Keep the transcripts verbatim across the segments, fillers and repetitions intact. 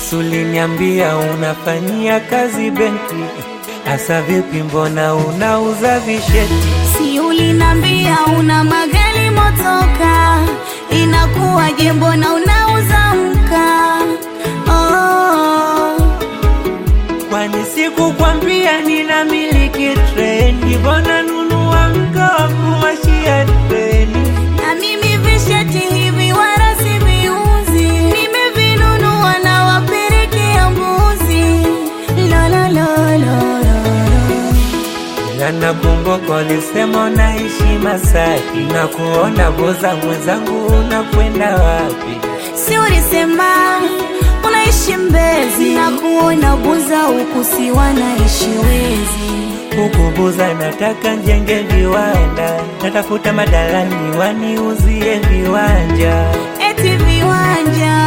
Suliniambia unafanyia kazi benki, asa vipi mbona unauza visheti? Si ulinambia una magari motoka, inakuwaje mbona unauza mka? Oh, kwani siku kwambia nina miliki treni, mbona nunua mka wa kuwashia treni? na mimi visheti hivi wala si viuzi, nimevinunua na wapelekea mbuzi. La la la la la. Na nakumbuka ulisema unaishi Masaki, na kuona boza mwenzangu unakwenda wapi? Si ulisema unaishi Mbezi, na kuona Buza huku si wanaishi Wezi. Huku Buza nataka njenge viwanda, natafuta madalani waniuzie viwanja. Eti viwanja.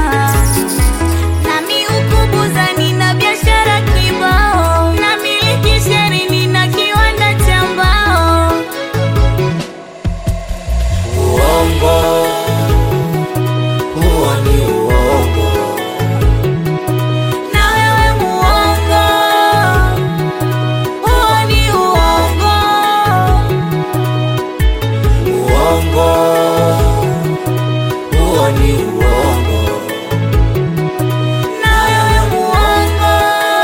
Nami huku Buza nina biashara kibao, na miliki sheri nina kiwanda cha mbao. Uongo, huo ni uongo. Na wewe muongo, huo ni uongo. Uongo, huo ni uongo. Na wewe muongo,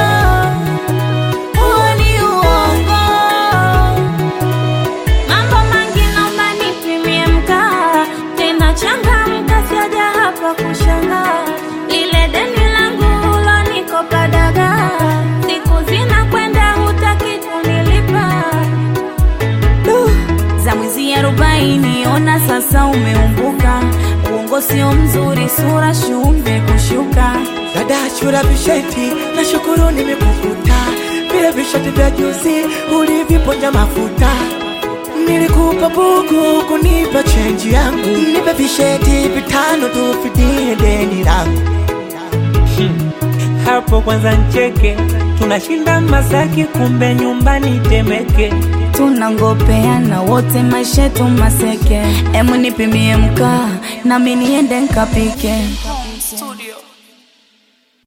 huo ni uongo. Mambo mangi naomba nipimie mkaa, tena changamka siaja hapa kushangaa. Lile deni langu ulonikopa dagaa, siku zinakwenda hutaki kunilipa. Uh, za mwezi arobaini ona sasa umeumbuka, uongo sio mzuri sura shumbe kushuka. Dada shura visheti, na shukuru nimekukuta. Vile visheti vya juzi uliviponja mafuta. Nilikupa buku kunipa change yangu, nipe visheti vitano tufidie deni langu. Hmm. Hapo kwanza ncheke, tunashinda Masaki kumbe nyumbani Temeke. Tunangopeana wote maisha yetu maseke. Emu nipimie mkaa, nami niende nkapike.